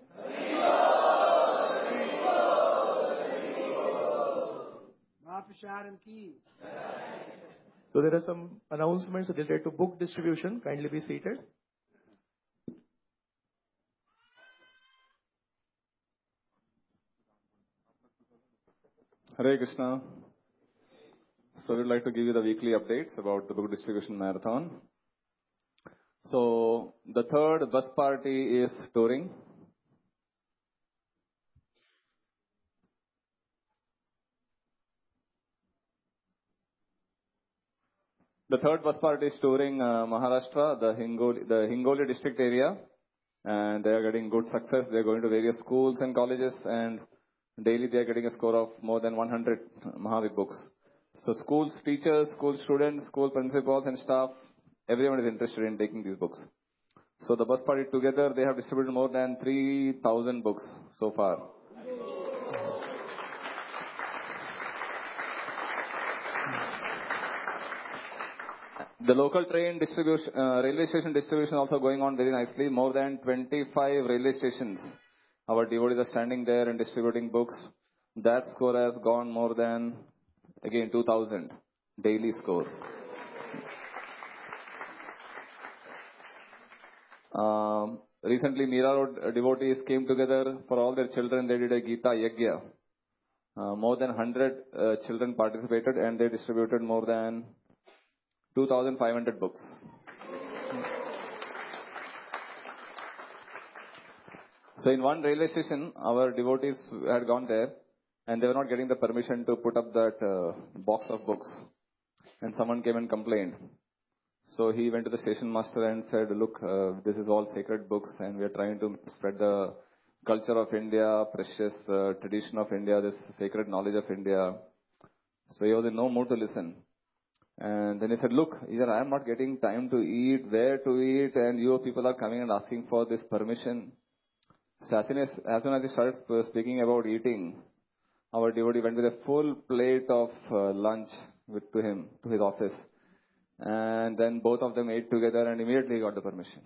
So there are some announcements related to book distribution. Kindly be seated. Hare Krishna. So we'd like to give you the weekly updates about the book distribution marathon. So the third bus party is touring. The third bus party is touring uh, Maharashtra, the Hingoli, the Hingoli district area, and they are getting good success. They are going to various schools and colleges, and daily they are getting a score of more than one hundred Mahavik books. So schools, teachers, school students, school principals and staff, everyone is interested in taking these books. So the bus party together, they have distributed more than three thousand books so far. The local train distribution, uh, railway station distribution also going on very nicely. More than twenty-five railway stations. Our devotees are standing there and distributing books. That score has gone more than, again, two thousand daily score. Um, recently, Meera Road devotees came together for all their children. They did a Gita Yajna. Uh, more than one hundred uh, children participated and they distributed more than two thousand five hundred books. So in one railway station, our devotees had gone there and they were not getting the permission to put up that uh, box of books. And someone came and complained. So he went to the station master and said, look, uh, this is all sacred books and we are trying to spread the culture of India, precious uh, tradition of India, this sacred knowledge of India. So he was in no mood to listen. And then he said, look, either I am not getting time to eat, where to eat, and you people are coming and asking for this permission. So as soon as, as, soon as he started speaking about eating, our devotee went with a full plate of uh, lunch with, to him, to his office. And then both of them ate together and immediately got the permission.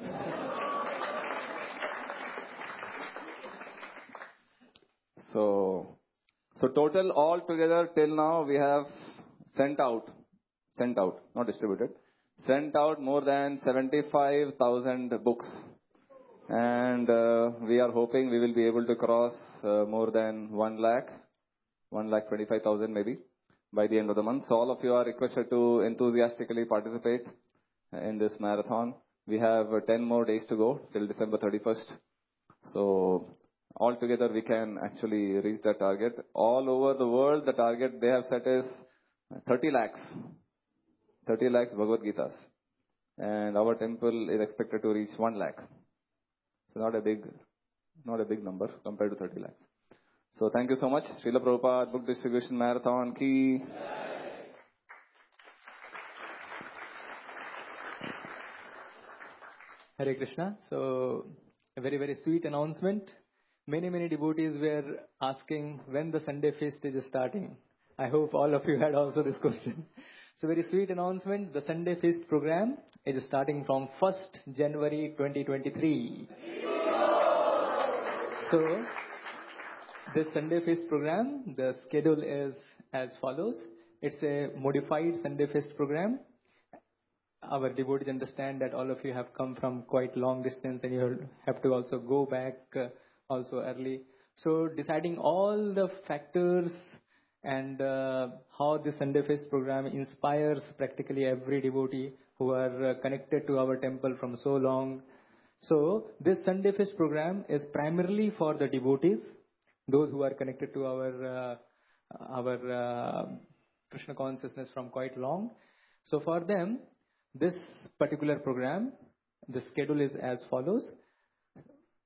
so, so total all together till now we have sent out Sent out, not distributed. Sent out more than seventy-five thousand books. And uh, we are hoping we will be able to cross uh, more than one lakh, one lakh twenty-five thousand maybe by the end of the month. So all of you are requested to enthusiastically participate in this marathon. We have uh, ten more days to go till December thirty-first. So altogether we can actually reach that target. All over the world, the target they have set is thirty lakhs. thirty lakhs Bhagavad Gitas. And our temple is expected to reach one lakh. So not a big, not a big number compared to thirty lakhs. So thank you so much. Srila Prabhupada Book Distribution Marathon Ki. Hare Krishna. So a very, very sweet announcement. Many, many devotees were asking when the Sunday feast is starting. I hope all of you had also this question. So very sweet announcement. The Sunday Feast program is starting from first January twenty twenty-three. So this Sunday Feast program, the schedule is as follows. It's a modified Sunday Feast program. Our devotees understand that all of you have come from quite long distance and you have to also go back uh, also early. So deciding all the factors and uh, how the Sunday Feast program inspires practically every devotee who are uh, connected to our temple from so long. So this Sunday Feast program is primarily for the devotees, those who are connected to our uh, our uh, Krishna consciousness from quite long. So for them, this particular program, the schedule is as follows.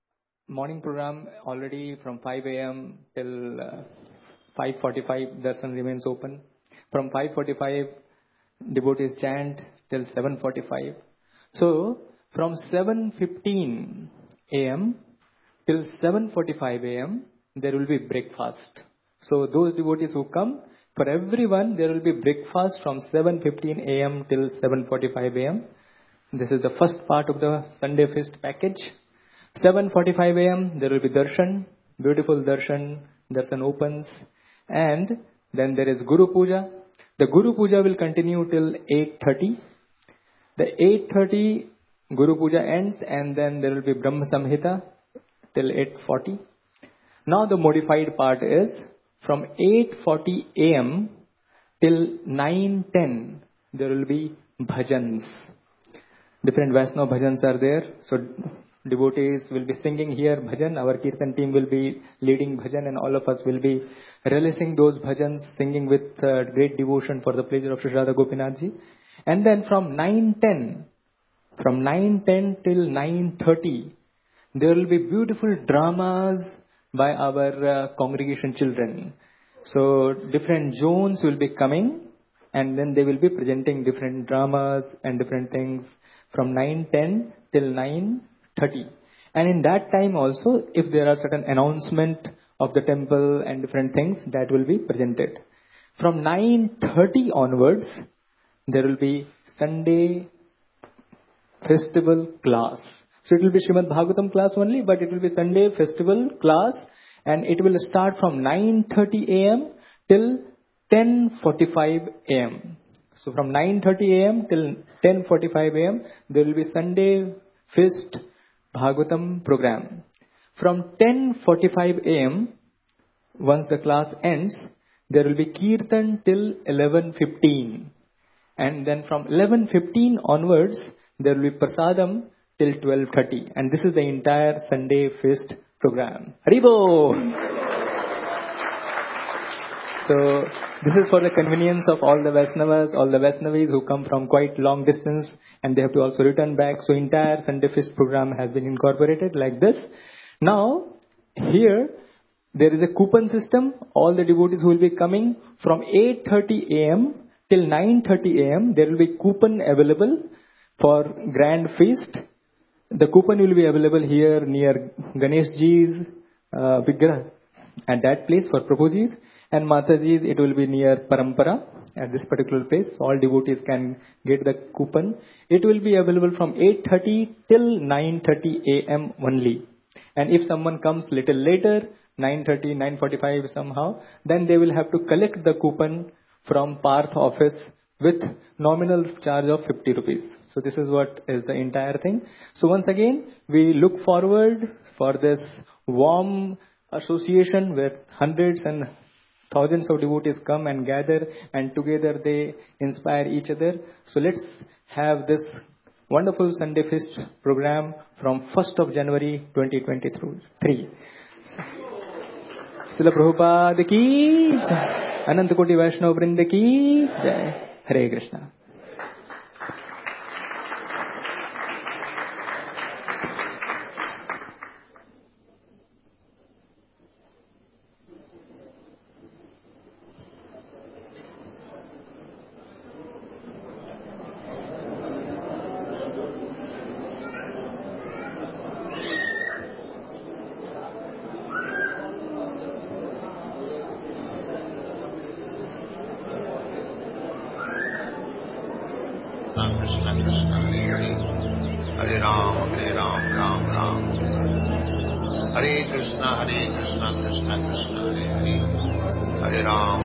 morning program already from five a.m. till uh, five forty-five, darshan remains open. From five forty-five, devotees chant till seven forty-five. So, from seven fifteen a.m. till seven forty-five a.m., there will be breakfast. So, those devotees who come, for everyone, there will be breakfast from seven fifteen a.m. till seven forty-five a.m. This is the first part of the Sunday Feast package. seven forty-five a.m. there will be darshan, beautiful darshan, darshan opens. And then there is Guru Puja. The Guru Puja will continue till eight thirty. The eight thirty Guru Puja ends, and then there will be Brahma Samhita till eight forty. Now the modified part is from eight forty a.m. till nine ten there will be bhajans. Different Vaishnava bhajans are there. So devotees will be singing here bhajan. Our Kirtan team will be leading bhajan, and all of us will be relishing those bhajans, singing with uh, great devotion for the pleasure of Shri Radha Gopinath Ji. And then from nine ten, from nine ten till nine thirty, there will be beautiful dramas by our uh, congregation children. So different zones will be coming, and then they will be presenting different dramas and different things from nine ten till nine thirty. And in that time also, if there are certain announcement of the temple and different things, that will be presented. From nine thirty onwards, there will be Sunday festival class. So it will be Srimad Bhagavatam class only, but it will be Sunday festival class, and it will start from nine thirty a.m. till ten forty-five a.m. So from nine thirty a.m. till ten forty-five a.m. there will be Sunday Feast Bhagavatam program. From ten forty-five a.m. once the class ends, there will be Kirtan till eleven fifteen. And then from eleven fifteen onwards, there will be Prasadam till twelve thirty. And this is the entire Sunday Feast program. Haribo! So, this is for the convenience of all the Vaishnavas, all the Vaishnavis who come from quite long distance, and they have to also return back. So, entire Sunday Feast program has been incorporated like this. Now, here, there is a coupon system. All the devotees who will be coming from eight thirty a.m. till nine thirty a.m. there will be coupon available for Grand Feast. The coupon will be available here near Ganesh Ji's uh, Vigrah, at that place for Prabhuji's. And Mataji's, it will be near Parampara at this particular place. All devotees can get the coupon. It will be available from eight thirty till nine thirty a.m. only. And if someone comes little later, nine thirty, nine forty-five somehow, then they will have to collect the coupon from Parth office with nominal charge of fifty rupees. So this is what is the entire thing. So once again, we look forward for this warm association where hundreds and thousands of devotees come and gather, and together they inspire each other. So let's have this wonderful Sunday Feast program from first of January twenty twenty-three. Srila Prabhupada ki jai. Ananta Koti Vaishnava Vrinda ki jai. Hare Krishna. Hare Ram, Hare Ram, Ram Ram. Hare Krishna, Hare Krishna, Krishna Krishna, Hare Hare. Hare Ram.